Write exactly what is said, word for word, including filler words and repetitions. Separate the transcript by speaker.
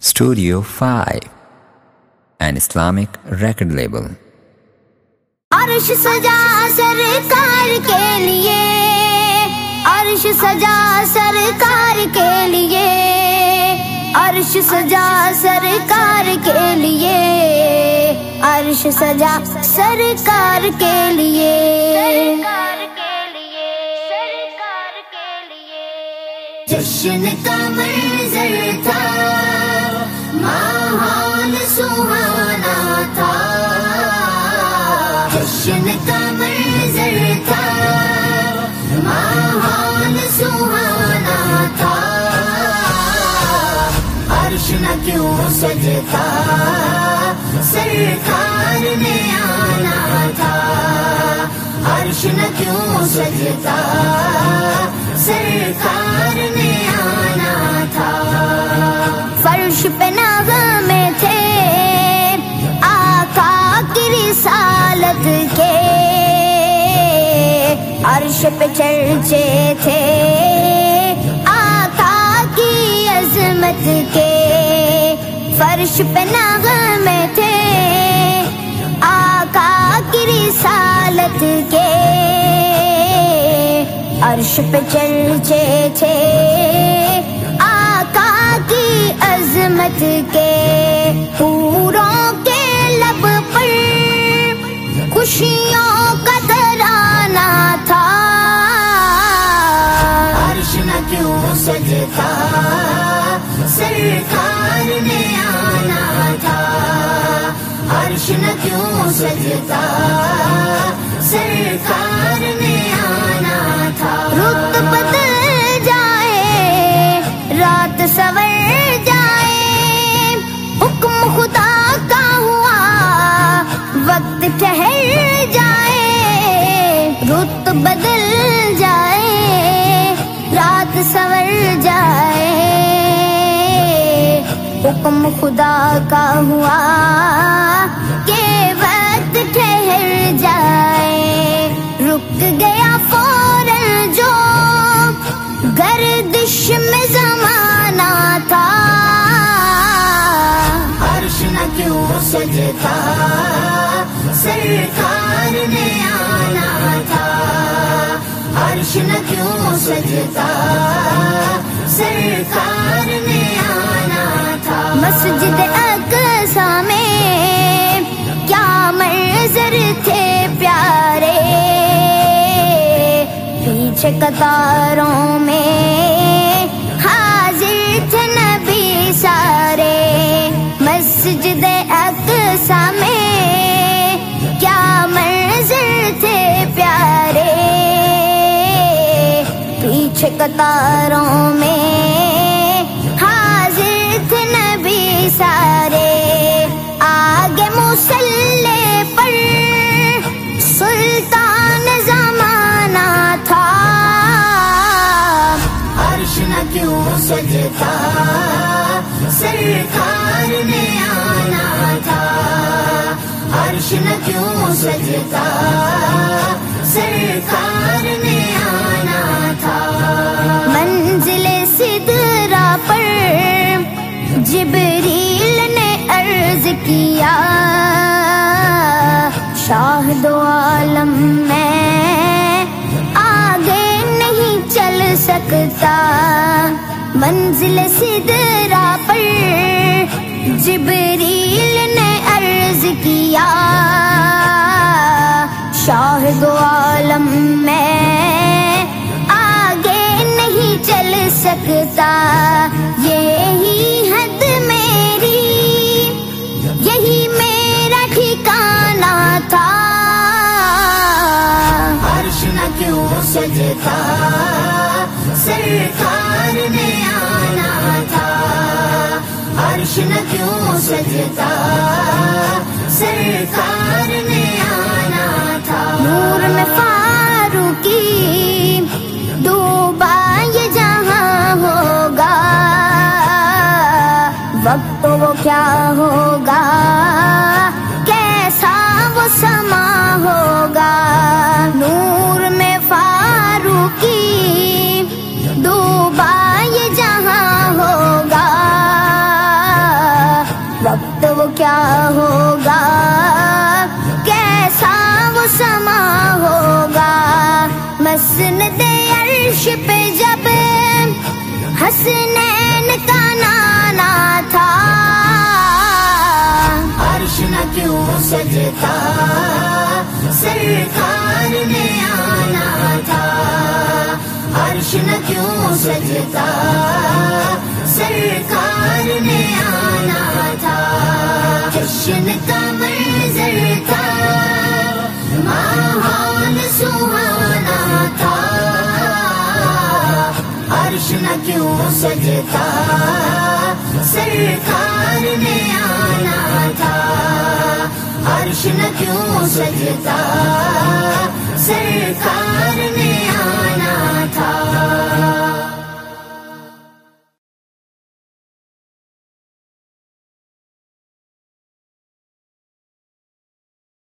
Speaker 1: Studio five, an Islamic record label.
Speaker 2: عرش سجا سرکار کے لیے، عرش سجا سرکار کے لیے، عرش سجا سرکار کے لیے، عرش سجا سرکار کے لیے، جشن کا منظر تھا، ماحول سہانا تھا، جشن کا منظر تھا، ماحول سہانا تھا، عرش نہ کیوں سجتا، سرکار نے آنا تھا، عرش نہ کیوں سجتا، سرکار نے آنا تھا، فرش پہ نغمے تھے آقا کی رسالت کے، عرش پہ چرچے تھے آقا کی عظمت کے، فرش پہ نغمے تھے آقا کی رسالت کے، عرش پہ چرچے تھے آقا کی عظمت کے، حوروں کے لب پر خوشیوں کا ترانہ تھا، عرش نہ کیوں سجتا، سرکار نے آنا تھا، عرش نہ کیوں سجتا، سرکار نے آنا تھا، رت بدل جائے، رات سور جائے، حکم خدا کا ہوا، وقت ٹھہر جائے، رت بدل جائے، رات سور جائے، حکم خدا کا ہوا کہ وقت ٹھہر جائے، رک گیا فوراً جو گردش میں زمانہ تھا، عرش نہ کیوں سجتا، سرکار نے آنا تھا، عرش نہ کیوں سجتا، سرکار نے آنا تھا، مسجد اقصی میں کیا منظر تھے پیارے، پیچھے قطاروں میں حاضر تھے نبی سارے، مسجد اقصی میں کیا منظر تھے پیارے، پیچھے قطاروں میں حاضر تھے نبی سارے، آگے مصلی پر سلطان زمانہ تھا، عرش نہ کیوں سجتا، سرکار نے آنا تھا، عرش نہ کیوں سجتا، سرکار نے آنا تھا، منزل سدرہ پر جبریل نے عرض کیا، شاہ دو عالم میں آگے نہیں چل سکتا، منزل سدرہ پر جبریل نے عرض کیا، شاہ دو عالم میں آگے نہیں چل سکتا، یہی حد میری، یہی میرا ٹھکانہ تھا، عرش نہ کیوں سجتا، سرکار نے آنا تھا، عرش نہ کیوں سجتا، سرکار نے آنا تھا، نور میں فاروقی ڈوبا یہ جہاں ہوگا، وقت تو وہ کیا ہوگا، کیسا وہ سما ہوگا، نور میں فاروقی ڈوبا یہ جہاں ہوگا، ہوگا، کیسا وہ سما ہوگا، مسند عرش پہ جب حسنین کا نانا تھا، عرش نہ کیوں سجتا سرکار نے آنا تھا، عرش نہ کیوں سجتا سرکار نے آنا تھا، جشن کا منظر تھا ماحول سہانا تھا، عرش نہ کیوں سجتا سرکار نے آنا تھا، عرش نہ کیوں سجتا سرکار